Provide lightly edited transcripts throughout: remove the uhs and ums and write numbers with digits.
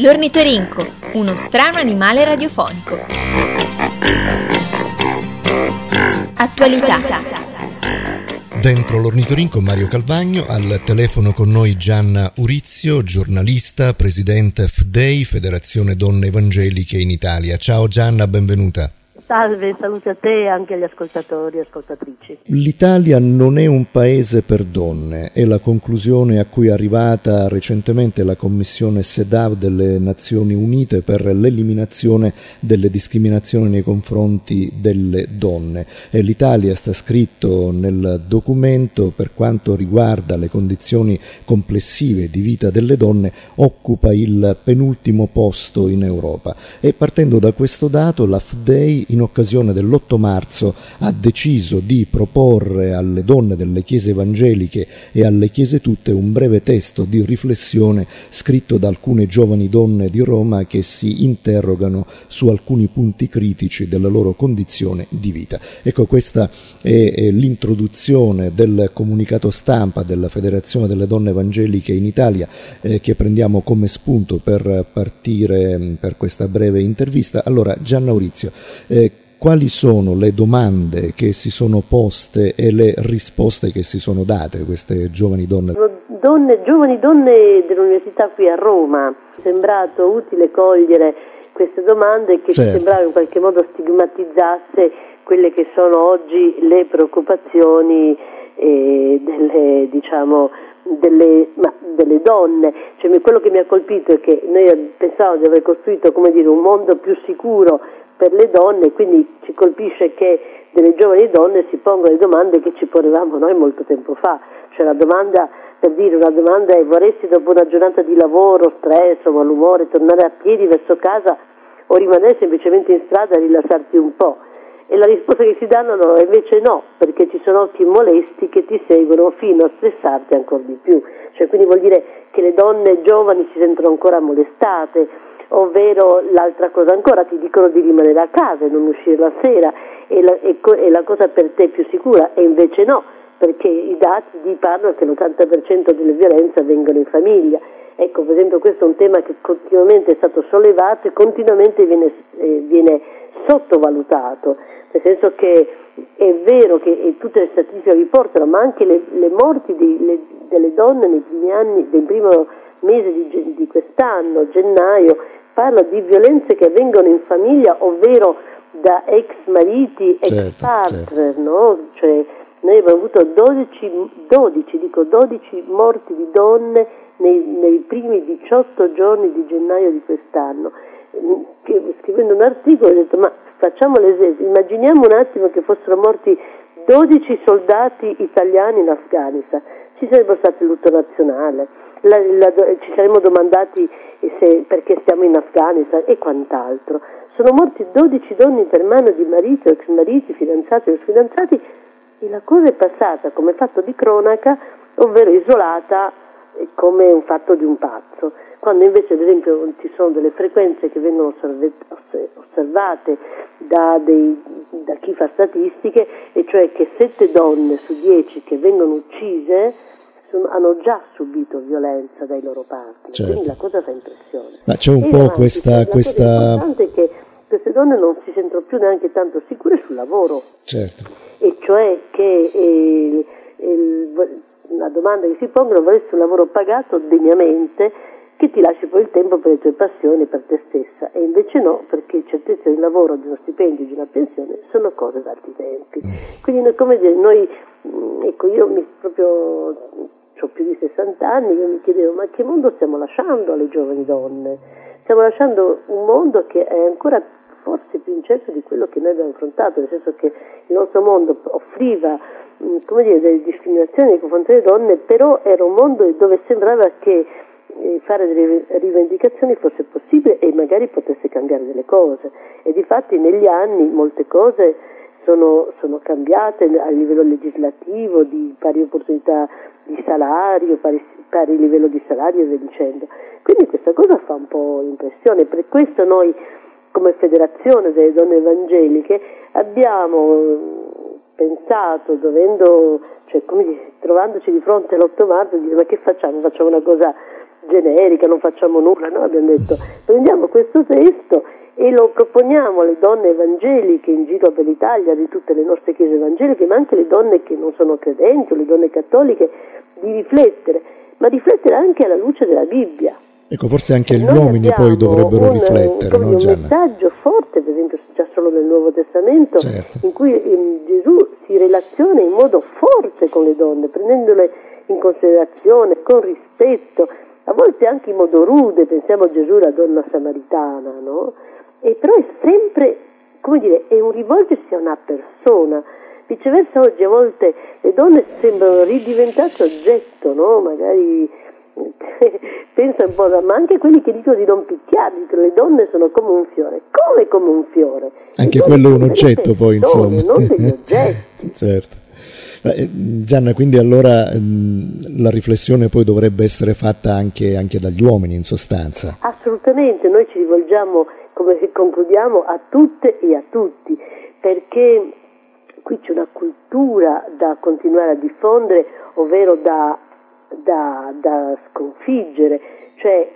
L'ornitorinco, uno strano animale radiofonico. Attualità. Dentro l'ornitorinco Mario Calvagno, al telefono con noi Gianna Urizio, giornalista, presidente FDEI, Federazione Donne Evangeliche in Italia. Ciao Gianna, benvenuta. Salve, saluti a te e anche agli ascoltatori e ascoltatrici. L'Italia non è un paese per donne, è la conclusione a cui è arrivata recentemente la Commissione CEDAW delle Nazioni Unite per l'eliminazione delle discriminazioni nei confronti delle donne. E l'Italia, sta scritto nel documento, per quanto riguarda le condizioni complessive di vita delle donne, occupa il penultimo posto in Europa. E partendo da questo dato, la FDEI in occasione dell'8 marzo ha deciso di proporre alle donne delle chiese evangeliche e alle chiese tutte un breve testo di riflessione scritto da alcune giovani donne di Roma che si interrogano su alcuni punti critici della loro condizione di vita. Ecco, questa è l'introduzione del comunicato stampa della Federazione delle Donne Evangeliche in Italia che prendiamo come spunto per partire per questa breve intervista. Allora, Gianna Urizio, quali sono le domande che si sono poste e le risposte che si sono date queste giovani donne? Giovani donne dell'università qui a Roma. Mi è sembrato utile cogliere queste domande che ci sembrava in qualche modo stigmatizzasse quelle che sono oggi le preoccupazioni delle donne. Cioè, quello che mi ha colpito è che noi pensavamo di aver costruito, un mondo più sicuro per le donne, quindi ci colpisce che delle giovani donne si pongono le domande che ci ponevamo noi molto tempo fa. Cioè, una domanda è: vorresti dopo una giornata di lavoro, stress o malumore tornare a piedi verso casa o rimanere semplicemente in strada e rilassarti un po'? E la risposta che si danno è invece no, perché ci sono occhi molesti che ti seguono fino a stressarti ancora di più. Cioè, quindi vuol dire che le donne giovani si sentono ancora molestate, ovvero l'altra cosa ancora, ti dicono di rimanere a casa e non uscire la sera, e la cosa per te più sicura, e invece no, perché i dati parlano che l'80% delle violenze avvengono in famiglia. Ecco, per esempio, questo è un tema che continuamente è stato sollevato e continuamente viene sottovalutato, nel senso che è vero che tutte le statistiche riportano, ma anche le morti delle donne nel primo mese di quest'anno, gennaio, parla di violenze che avvengono in famiglia, ovvero da ex mariti, ex partner, certo. No? Cioè, noi abbiamo avuto 12 morti di donne nei primi 18 giorni di gennaio di quest'anno. Scrivendo un articolo ho detto: ma facciamo l'esempio, immaginiamo un attimo che fossero morti 12 soldati italiani in Afghanistan, ci sarebbe stato il lutto nazionale, ci saremmo domandati perché stiamo in Afghanistan e quant'altro. Sono morti 12 donne per mano di marito, ex mariti, fidanzati o sfidanzati, e la cosa è passata come fatto di cronaca, ovvero isolata come un fatto di un pazzo, quando invece, ad esempio, ci sono delle frequenze che vengono osservate da chi fa statistiche, e cioè che 7 donne su 10 che vengono uccise hanno già subito violenza dai loro partner, certo. Quindi la cosa fa impressione. Ma c'è un po' questa... La cosa importante è che queste donne non si sentono più neanche tanto sicure sul lavoro, certo. E cioè che la domanda che si pongono: vorresti un lavoro pagato degnamente, che ti lasci poi il tempo per le tue passioni, per te stessa, e invece no, perché certezza di lavoro, di uno stipendio, di una pensione sono cose da altri tempi. Quindi io ho più di 60 anni, io mi chiedevo: ma che mondo stiamo lasciando alle giovani donne? Stiamo lasciando un mondo che è ancora forse più incerto di quello che noi abbiamo affrontato, nel senso che il nostro mondo offriva delle discriminazioni nei confronti delle donne, però era un mondo dove sembrava che fare delle rivendicazioni fosse possibile e magari potesse cambiare delle cose, e difatti negli anni molte cose sono cambiate a livello legislativo, di pari opportunità di salario, pari livello di salario e via dicendo. Quindi questa cosa fa un po' impressione. Per questo noi, come Federazione delle Donne Evangeliche, abbiamo pensato, trovandoci di fronte all'8 marzo, dire: ma che facciamo? Facciamo una cosa generica, non facciamo nulla, no? Abbiamo detto prendiamo questo testo e lo proponiamo alle donne evangeliche in giro per l'Italia, di tutte le nostre chiese evangeliche, ma anche le donne che non sono credenti o le donne cattoliche, di riflettere, ma riflettere anche alla luce della Bibbia. Ecco, forse anche gli uomini poi dovrebbero riflettere, no, un Gianna? messaggio forte, per esempio già solo nel Nuovo Testamento, certo, in cui Gesù si relaziona in modo forte con le donne, prendendole in considerazione, con rispetto, a volte anche in modo rude. Pensiamo a Gesù, la donna samaritana, no? E però è sempre, come dire, è un rivolgersi a una persona. Viceversa oggi a volte le donne sembrano ridiventate oggetto, no? Magari pensa un po', ma anche quelli che dicono di non picchiarli, che le donne sono come un fiore. Come un fiore? Anche quello è un oggetto, poi, insomma. Non degli oggetti. Certo. Gianna, quindi allora la riflessione poi dovrebbe essere fatta anche dagli uomini, in sostanza. Assolutamente, noi ci rivolgiamo, come concludiamo, a tutte e a tutti, perché qui c'è una cultura da continuare a diffondere, ovvero da sconfiggere. Cioè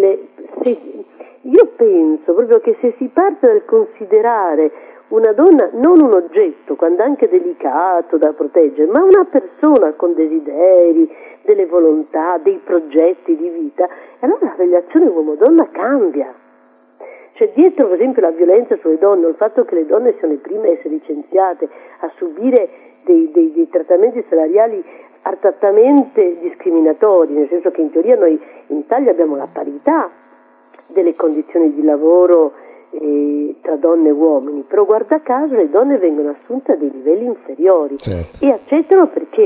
io penso proprio che se si parte dal considerare una donna non un oggetto, quando anche delicato da proteggere, ma una persona con desideri, delle volontà, dei progetti di vita, allora la relazione uomo-donna cambia. Cioè dietro, per esempio, la violenza sulle donne, il fatto che le donne siano le prime a essere licenziate, a subire dei trattamenti salariali artatamente discriminatori, nel senso che in teoria noi in Italia abbiamo la parità delle condizioni di lavoro tra donne e uomini, però guarda caso le donne vengono assunte a dei livelli inferiori, certo, e accettano perché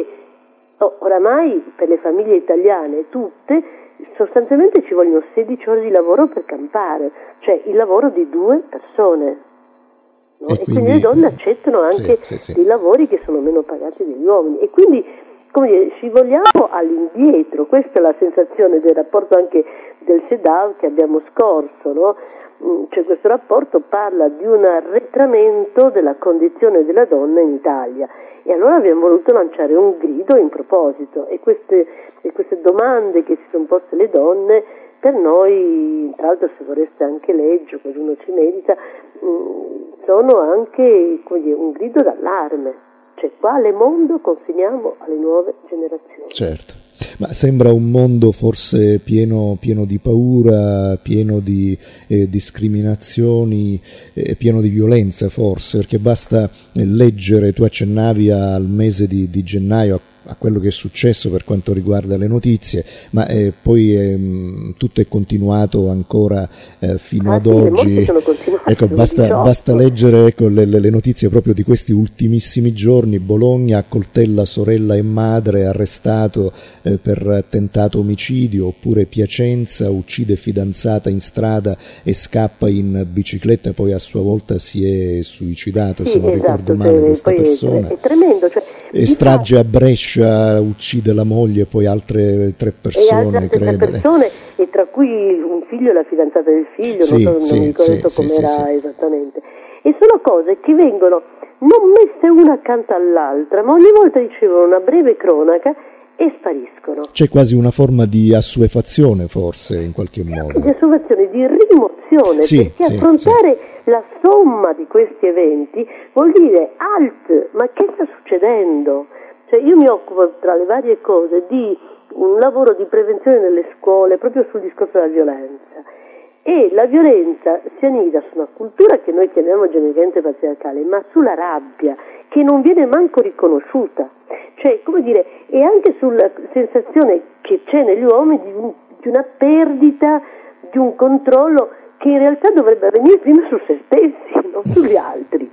oramai per le famiglie italiane tutte sostanzialmente ci vogliono 16 ore di lavoro per campare, cioè il lavoro di 2 persone, no? E quindi le donne accettano anche dei lavori che sono meno pagati degli uomini, e quindi, come dire, ci vogliamo all'indietro. Questa è la sensazione del rapporto anche del CEDAW che abbiamo scorso, no? Cioè questo rapporto parla di un arretramento della condizione della donna in Italia, e allora abbiamo voluto lanciare un grido in proposito, e queste domande che si sono poste le donne per noi, tra l'altro se vorreste anche leggere, così uno ci medita, sono anche, come dire, un grido d'allarme. Cioè quale mondo consegniamo alle nuove generazioni? Certo, ma sembra un mondo forse pieno di paura, pieno di discriminazioni, pieno di violenza forse, perché basta leggere, tu accennavi al mese di gennaio, a quello che è successo per quanto riguarda le notizie, ma poi tutto è continuato ancora fino ad oggi. Ecco, basta leggere le notizie proprio di questi ultimissimi giorni. Bologna accoltella sorella e madre, arrestato per tentato omicidio, oppure Piacenza uccide fidanzata in strada e scappa in bicicletta, poi a sua volta si è suicidato, se non ricordo male, questa persona. È tremendo, cioè, e strage a Brescia, uccide la moglie e poi altre 3 persone, credo. E tra cui un figlio e la fidanzata del figlio, non mi ricordo com'era esattamente. E sono cose che vengono non messe una accanto all'altra, ma ogni volta ricevono una breve cronaca e spariscono. C'è quasi una forma di assuefazione, forse, in qualche modo. Di assuefazione, di rimozione, perché affrontare la somma di questi eventi vuol dire ma che sta succedendo? Cioè io mi occupo, tra le varie cose, di un lavoro di prevenzione nelle scuole proprio sul discorso della violenza, e la violenza si annida su una cultura che noi chiamiamo genericamente patriarcale, ma sulla rabbia che non viene manco riconosciuta, cioè, come dire, e anche sulla sensazione che c'è negli uomini di una perdita, di un controllo che in realtà dovrebbe avvenire prima su se stessi, non sugli altri.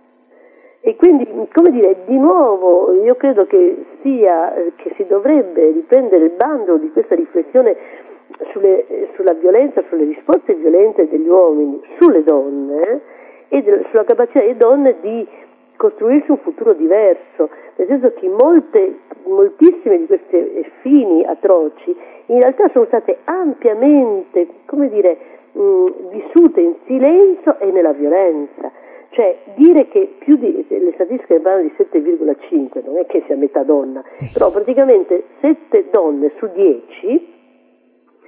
E quindi, come dire, di nuovo io credo che si dovrebbe riprendere il bando di questa riflessione sulla violenza, sulle risposte violente degli uomini sulle donne, e sulla capacità delle donne di costruirsi un futuro diverso, nel senso che moltissime di queste fini atroci in realtà sono state ampiamente, come dire, vissute in silenzio e nella violenza. Cioè dire che le statistiche parlano di 7,5, non è che sia metà donna, però praticamente 7 donne su 10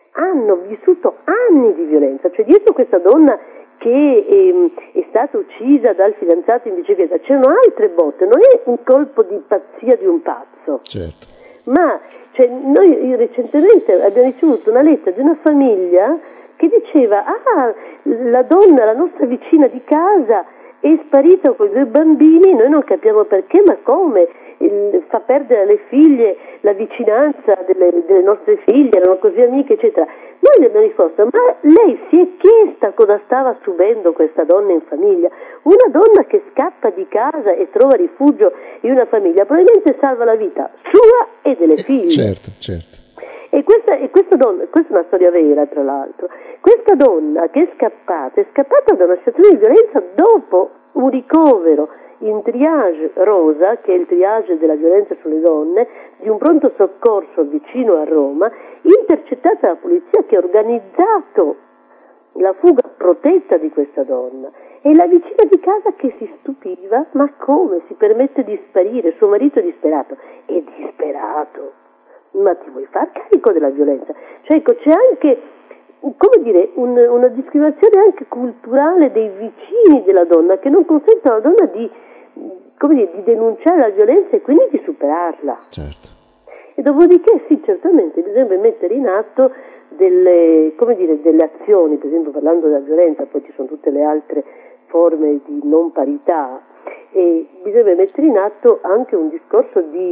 hanno vissuto anni di violenza, cioè dietro questa donna che è stata uccisa dal fidanzato in bicicletta c'erano altre botte, non è un colpo di pazzia di un pazzo. Certo. Ma noi recentemente abbiamo ricevuto una lettera di una famiglia che diceva: la donna, la nostra vicina di casa è sparita con i 2 bambini, noi non capiamo perché, ma come, fa perdere alle figlie la vicinanza delle nostre figlie, erano così amiche, eccetera. Noi gli abbiamo risposto: ma lei si è chiesta cosa stava subendo questa donna in famiglia? Una donna che scappa di casa e trova rifugio in una famiglia probabilmente salva la vita sua e delle figlie. Certo. E questa donna, questa è una storia vera tra l'altro, questa donna che è scappata da una situazione di violenza dopo un ricovero in triage rosa, che è il triage della violenza sulle donne, di un pronto soccorso vicino a Roma, intercettata dalla polizia che ha organizzato la fuga protetta di questa donna. E la vicina di casa che si stupiva: ma come si permette di sparire? Suo marito è disperato. È disperato. Ma ti vuoi far carico della violenza? Cioè, ecco, c'è anche, come dire, una discriminazione anche culturale dei vicini della donna che non consente alla donna di denunciare la violenza e quindi di superarla. Certo. E dopodiché sì, certamente bisogna mettere in atto delle azioni, per esempio parlando della violenza, poi ci sono tutte le altre forme di non parità, e bisogna mettere in atto anche un discorso di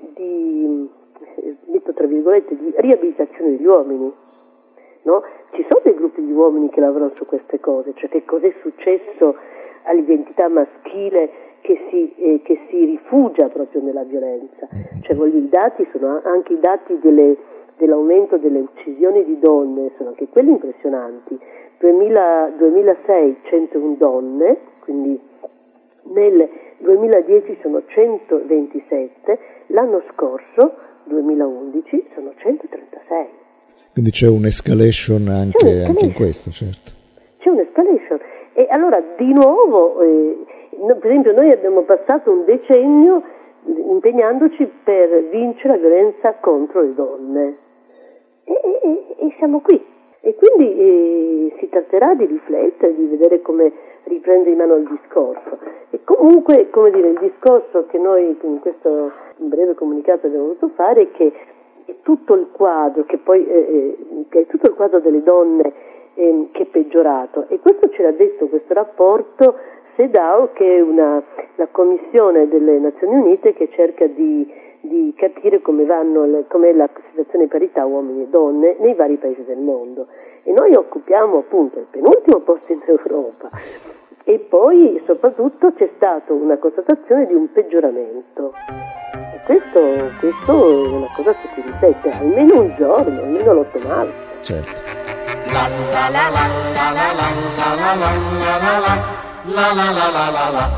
detto tra virgolette, di riabilitazione degli uomini, no? Ci sono dei gruppi di uomini che lavorano su queste cose, cioè che cos'è successo all'identità maschile che si rifugia proprio nella violenza. Cioè, i dati sono anche i dati dell'aumento delle uccisioni di donne, sono anche quelli impressionanti. 2006 101 donne, quindi nel 2010 sono 127, l'anno scorso 2011 sono 136. Quindi c'è un'escalation anche in questo, certo. C'è un'escalation. E allora di nuovo, per esempio, noi abbiamo passato un decennio impegnandoci per vincere la violenza contro le donne. E siamo qui. E quindi si tratterà di riflettere, di vedere come riprendere in mano il discorso. E comunque, il discorso che noi in questo breve comunicato abbiamo voluto fare è che è tutto il quadro, che è tutto il quadro delle donne che è peggiorato. E questo ce l'ha detto questo rapporto CEDAW, che è la commissione delle Nazioni Unite che cerca di capire com'è la situazione di parità uomini e donne nei vari paesi del mondo. E noi occupiamo appunto il penultimo posto in Europa. E poi soprattutto c'è stata una constatazione di un peggioramento. E questo è una cosa che si ripete almeno un giorno, almeno l'8 marzo. Certo. La la la la la la la la la la la la la la la la.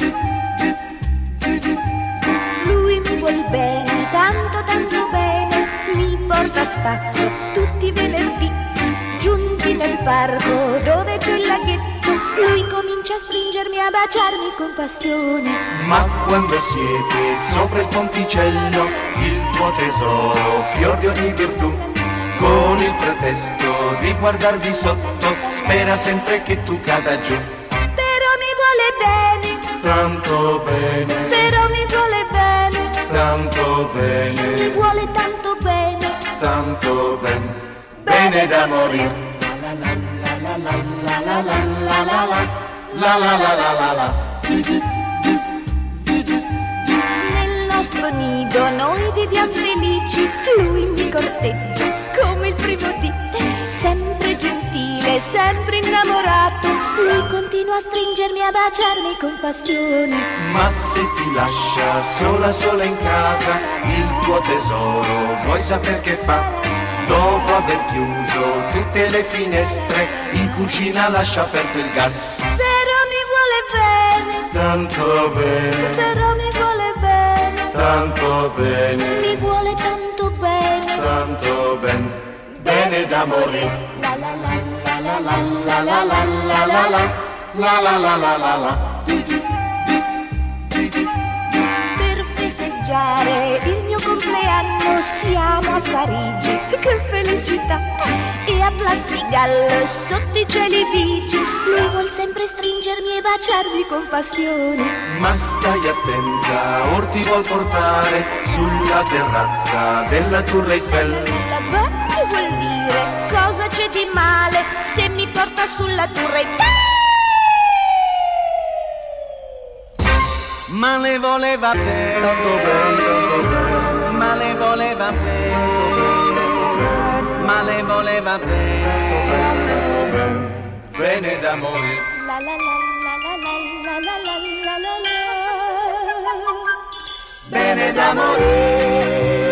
Lui mi vuol bene, tanto bene, mi porta a spasso tutti i venerdì. Giunti nel parco dove c'è il laghetto, lui comincia a stringermi, a baciarmi con passione. Ma quando siete sopra il ponticello, il tuo tesoro, fior di ogni virtù, con il pretesto di guardar di sotto, spera sempre che tu cada giù. Però mi vuole bene, tanto bene, però mi vuole bene, tanto bene, mi vuole tanto bene, tanto bene, bene da morire. La la la la la la la la la la la la la la. Nel nostro nido noi viviamo felici, lui mi corteggia come il primo dì, sempre gentile, sempre innamorato, lui continua a stringermi, a baciarmi con passione. Ma se ti lascia sola in casa, il tuo tesoro vuoi saper che fa? Dopo aver chiuso tutte le finestre, in cucina lascia aperto il gas. Però mi vuole bene, tanto bene, però mi vuole bene, tanto bene, mi vuole tanto bene, bene da morire. La la la la la la la la la la la la la la la la. Per festeggiare il mio compleanno siamo a Parigi, che felicità! E a Plasmigal sotto i cieli bici, lui vuol sempre stringermi e baciarmi con passione. Ma stai attenta, or ti vuol portare sulla terrazza della Tour Eiffel. Beh, che vuol dire? Cosa c'è di male se mi porta sulla Tour Eiffel? Ma le voleva bene, ma le voleva bene, ma le voleva bene, bene d'amore. La la la la la la la la la la la, Bene d'amore.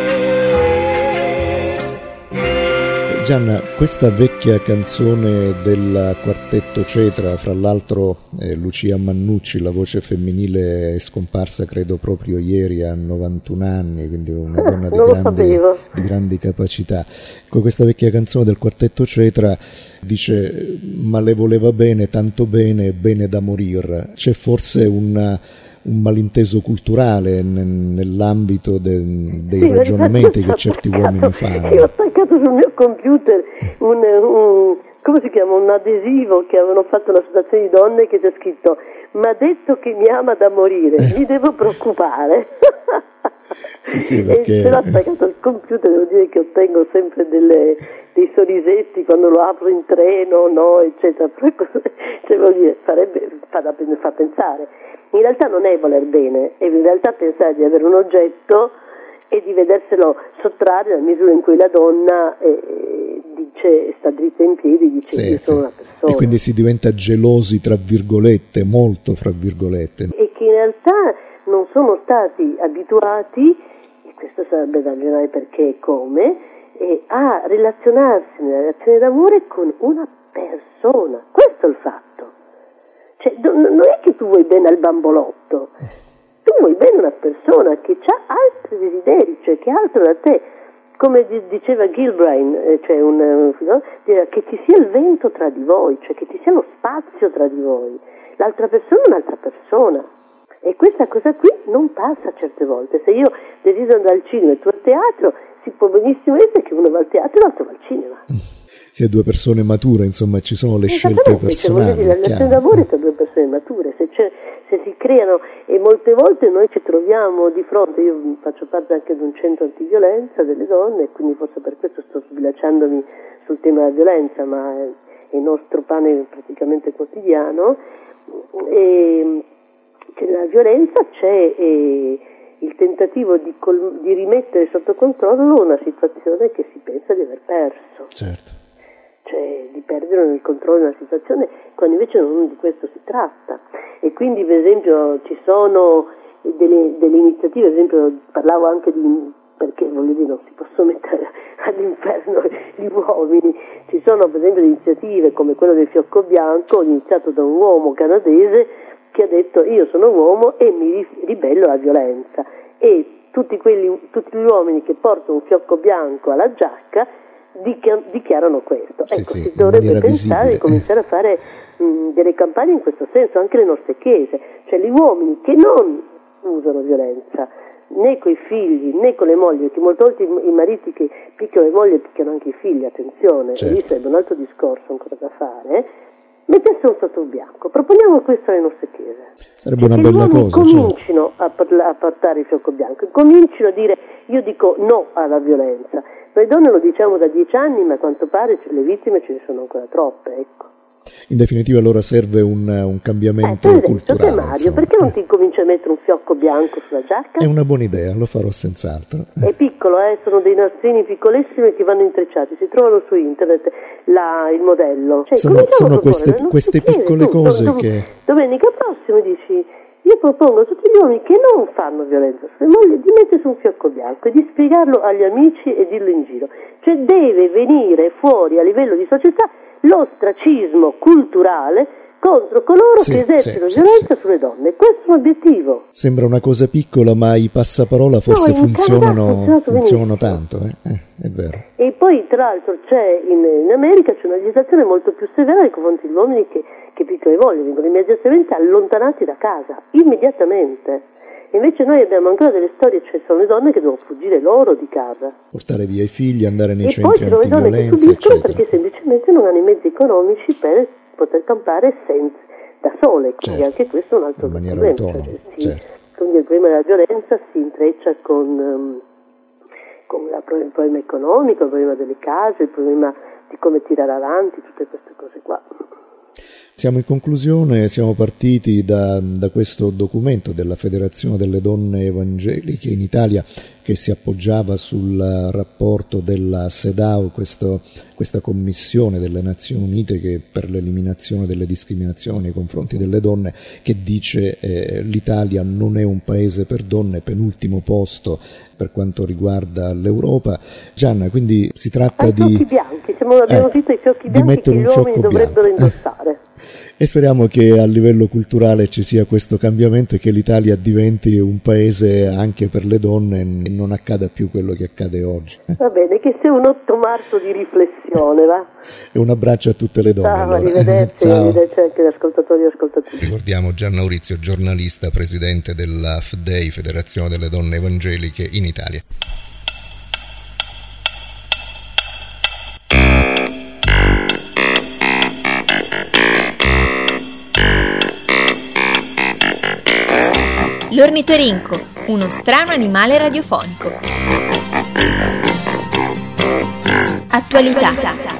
Gianna, questa vecchia canzone del quartetto Cetra, fra l'altro Lucia Mannucci, la voce femminile, è scomparsa credo proprio ieri a 91 anni, quindi una donna di grandi capacità. Con questa vecchia canzone del quartetto Cetra dice ma le voleva bene, tanto bene, bene da morir. C'è forse un malinteso culturale nell'ambito dei ragionamenti che certi uomini fanno. Io ho staccato sul mio computer come si chiama, un adesivo che avevano fatto un'associazione di donne che c'è scritto "ma detto che mi ama da morire, mi devo preoccupare". Sì, perché... E se l'ho staccato al computer devo dire che ottengo sempre dei sorrisetti quando lo apro in treno, no, eccetera. Cioè, vuol dire, fa pensare. In realtà non è voler bene, è in realtà pensare di avere un oggetto e di vederselo sottrarre nella misura in cui la donna dice, sta dritta in piedi, dice io sono una persona. E quindi si diventa gelosi, tra virgolette, molto fra virgolette. E che in realtà non sono stati abituati, e questo sarebbe da ragionare perché e come, a relazionarsi nella relazione d'amore con una persona. Questo è il fatto. Cioè, non è che tu vuoi bene al bambolotto, tu vuoi bene una persona che ha altri desideri, cioè che è altro da te. Come diceva Gilbrain, che ci sia il vento tra di voi, cioè che ci sia lo spazio tra di voi. L'altra persona è un'altra persona. E questa cosa qui non passa certe volte. Se io desidero andare al cinema e tu al teatro, si può benissimo essere che uno va al teatro e l'altro va al cinema. Si è due persone mature, insomma, ci sono le scelte personali. La relazione d'amore tra due persone mature, se si creano, e molte volte noi ci troviamo di fronte, io faccio parte anche di un centro antiviolenza delle donne, quindi forse per questo sto sbilanciandomi sul tema della violenza, ma è il nostro pane praticamente quotidiano, e nella violenza c'è il tentativo di rimettere sotto controllo una situazione che si pensa di aver perso. Certo. Cioè di perdere il controllo di una situazione quando invece non di questo si tratta. E quindi per esempio ci sono delle iniziative, ad esempio parlavo anche perché voglio dire non si possono mettere all'inferno gli uomini, ci sono per esempio iniziative come quella del fiocco bianco, iniziato da un uomo canadese che ha detto io sono uomo e mi ribello alla violenza, e tutti gli uomini che portano un fiocco bianco alla giacca dichiarano questo. Si dovrebbe pensare di cominciare a fare delle campagne in questo senso, anche le nostre chiese, cioè gli uomini che non usano violenza né coi figli né con le mogli, perché molte volte i mariti che picchiano le mogli picchiano anche i figli, attenzione, certo. E lì sarebbe un altro discorso ancora da fare, mettesse un sotto bianco, proponiamo questo alle nostre chiese. Sarebbe una bella cosa. Comincino a portare il fiocco bianco, comincino a dire io dico no alla violenza. Noi donne lo diciamo da 10 anni, ma a quanto pare le vittime ce ne sono ancora troppe, ecco. In definitiva allora serve un cambiamento culturale. Mario, perché non ti cominci a mettere un fiocco bianco sulla giacca? È una buona idea, lo farò senz'altro. È piccolo, sono dei nastrini piccolissimi che vanno intrecciati, si trovano su internet il modello. Cioè, sono queste piccole cose che... Domenica prossima dici, io propongo a tutti gli uomini che non fanno violenza sulle mogli di mettersi un fiocco bianco e di spiegarlo agli amici e dirlo in giro. Cioè deve venire fuori a livello di società l'ostracismo culturale contro coloro che esercitano violenza sulle donne. Questo è un obiettivo. Sembra una cosa piccola, ma i passaparola forse funzionano tanto, è vero. E poi tra l'altro c'è in America c'è una legislazione molto più severa nei confronti degli uomini che picchiano le mogli, vengono immediatamente allontanati da casa, immediatamente. Invece noi abbiamo ancora delle storie, cioè sono le donne che devono fuggire loro di casa. Portare via i figli, andare nei e centri poi sono le donne che subiscono eccetera. perché semplicemente non hanno i mezzi economici per poter campare da sole, quindi anche questo è un altro in maniera problema. autonoma, Quindi il problema della violenza si intreccia con il problema economico, il problema delle case, il problema di come tirare avanti, tutte queste cose qua. Siamo in conclusione, siamo partiti da questo documento della Federazione delle Donne Evangeliche in Italia che si appoggiava sul rapporto della CEDAW, questa commissione delle Nazioni Unite che per l'eliminazione delle discriminazioni nei confronti delle donne, che dice l'Italia non è un paese per donne, penultimo posto per quanto riguarda l'Europa. Gianna, quindi si tratta i fiocchi bianchi, abbiamo visto i fiocchi bianchi che gli uomini dovrebbero indossare. E speriamo che a livello culturale ci sia questo cambiamento e che l'Italia diventi un paese anche per le donne e non accada più quello che accade oggi. Va bene, che sia un 8 marzo di riflessione, va? E un abbraccio a tutte le donne. Ciao, allora. arrivederci, arrivederci anche agli ascoltatori e ascoltatrici. Ricordiamo Gian Maurizio, giornalista, presidente della FDEI, Federazione delle Donne Evangeliche in Italia. L'ornitorinco, uno strano animale radiofonico. Attualità,